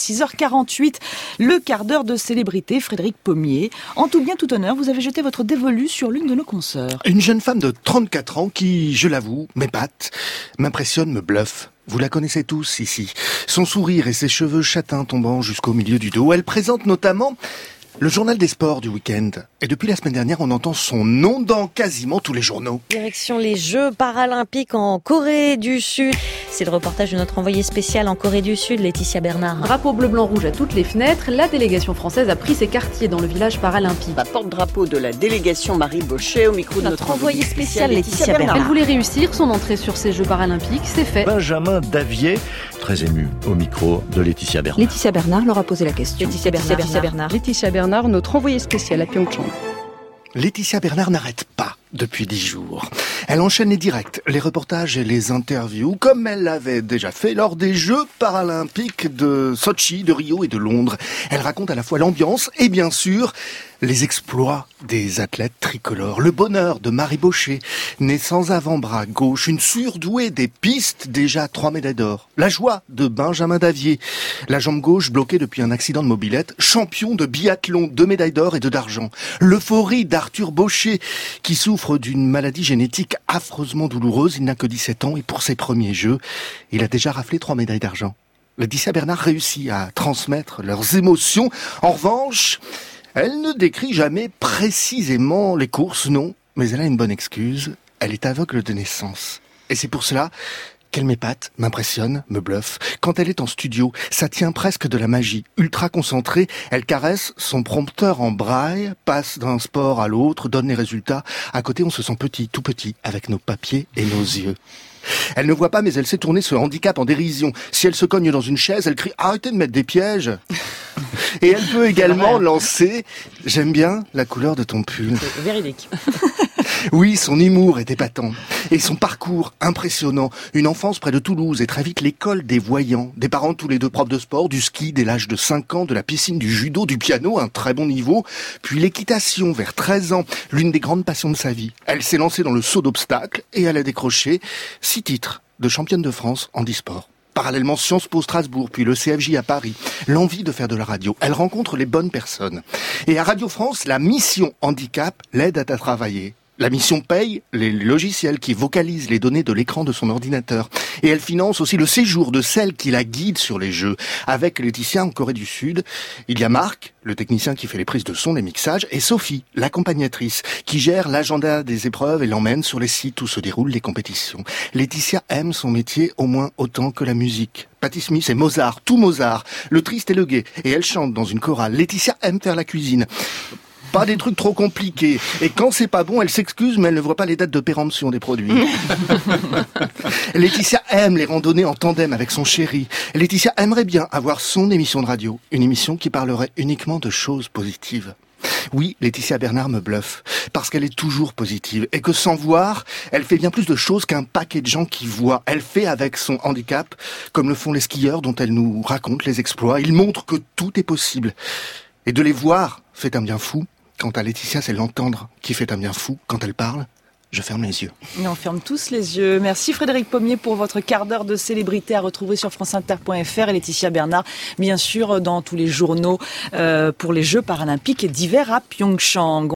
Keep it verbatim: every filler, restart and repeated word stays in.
six heures quarante-huit, le quart d'heure de célébrité, Frédéric Pommier. En tout bien, tout honneur, vous avez jeté votre dévolu sur l'une de nos consoeurs. Une jeune femme de trente-quatre ans qui, je l'avoue, m'épate, m'impressionne, me bluffe. Vous la connaissez tous ici. Son sourire et ses cheveux châtains tombant jusqu'au milieu du dos. Elle présente notamment le journal des sports du week-end. Et depuis la semaine dernière, on entend son nom dans quasiment tous les journaux. Direction les Jeux paralympiques en Corée du Sud. C'est le reportage de notre envoyée spéciale en Corée du Sud, Laetitia Bernard. Drapeau bleu-blanc-rouge à toutes les fenêtres, la délégation française a pris ses quartiers dans le village paralympique. La porte-drapeau de la délégation Marie Bochet au micro de notre, notre envoyée spéciale Laetitia Bernard. Bernard. Elle voulait réussir son entrée sur ces Jeux paralympiques, c'est fait. Benjamin Davier, très ému au micro de Laetitia Bernard. Laetitia Bernard leur a posé la question. Laetitia Bernard, Laetitia Bernard. Laetitia Bernard, notre envoyée spéciale à Pyeongchang. Laetitia Bernard n'arrête pas depuis dix jours. Elle enchaîne les directs, les reportages et les interviews, comme elle l'avait déjà fait lors des Jeux paralympiques de Sochi, de Rio et de Londres. Elle raconte à la fois l'ambiance et bien sûr les exploits des athlètes tricolores. Le bonheur de Marie Bochet, née sans avant-bras gauche, une surdouée des pistes, déjà trois médailles d'or. La joie de Benjamin Davier, la jambe gauche bloquée depuis un accident de mobilette, champion de biathlon, deux médailles d'or et deux d'argent. L'euphorie d'Arthur Bochet, qui souffre d'une maladie génétique affreusement douloureuse. Il n'a que dix-sept ans et pour ses premiers Jeux, il a déjà raflé trois médailles d'argent. Laetitia Bernard réussit à transmettre leurs émotions. En revanche, elle ne décrit jamais précisément les courses, non, mais elle a une bonne excuse. Elle est aveugle de naissance. Et c'est pour cela qu'elle m'épate, m'impressionne, me bluffe. Quand elle est en studio, ça tient presque de la magie. Ultra concentrée, elle caresse son prompteur en braille, passe d'un sport à l'autre, donne les résultats. À côté, on se sent petit, tout petit, avec nos papiers et nos yeux. Elle ne voit pas, mais elle sait tourner ce handicap en dérision. Si elle se cogne dans une chaise, elle crie « Arrêtez de mettre des pièges !» Et elle peut également lancer « J'aime bien la couleur de ton pull ». Véridique. Oui, son humour est épatant. Et son parcours impressionnant. Une enfance près de Toulouse et très vite l'école des voyants. Des parents tous les deux profs de sport, du ski dès l'âge de cinq ans, de la piscine, du judo, du piano, un très bon niveau. Puis l'équitation vers treize ans, l'une des grandes passions de sa vie. Elle s'est lancée dans le saut d'obstacles et elle a décroché six titres de championne de France en e-sport. Parallèlement, Sciences Po Strasbourg, puis le C F J à Paris. L'envie de faire de la radio. Elle rencontre les bonnes personnes. Et à Radio France, la mission handicap l'aide à travailler. La mission paye les logiciels qui vocalisent les données de l'écran de son ordinateur. Et elle finance aussi le séjour de celle qui la guide sur les Jeux. Avec Laetitia en Corée du Sud, il y a Marc, le technicien qui fait les prises de son, les mixages, et Sophie, l'accompagnatrice, qui gère l'agenda des épreuves et l'emmène sur les sites où se déroulent les compétitions. Laetitia aime son métier au moins autant que la musique. Patti Smith et Mozart, tout Mozart, le triste et le gai. Et elle chante dans une chorale. Laetitia aime faire la cuisine. Pas des trucs trop compliqués. Et quand c'est pas bon, elle s'excuse, mais elle ne voit pas les dates de péremption des produits. Laetitia aime les randonnées en tandem avec son chéri. Laetitia aimerait bien avoir son émission de radio. Une émission qui parlerait uniquement de choses positives. Oui, Laetitia Bernard me bluffe, parce qu'elle est toujours positive, et que sans voir, elle fait bien plus de choses qu'un paquet de gens qui voient. Elle fait avec son handicap, comme le font les skieurs dont elle nous raconte les exploits. Ils montrent que tout est possible. Et de les voir fait un bien fou. Quant à Laetitia, c'est l'entendre qui fait un bien fou. Quand elle parle, je ferme les yeux. Et on ferme tous les yeux. Merci Frédéric Pommier pour votre quart d'heure de célébrité à retrouver sur franceinter point f r et Laetitia Bernard, bien sûr, dans tous les journaux euh, pour les Jeux paralympiques d'hiver à Pyeongchang.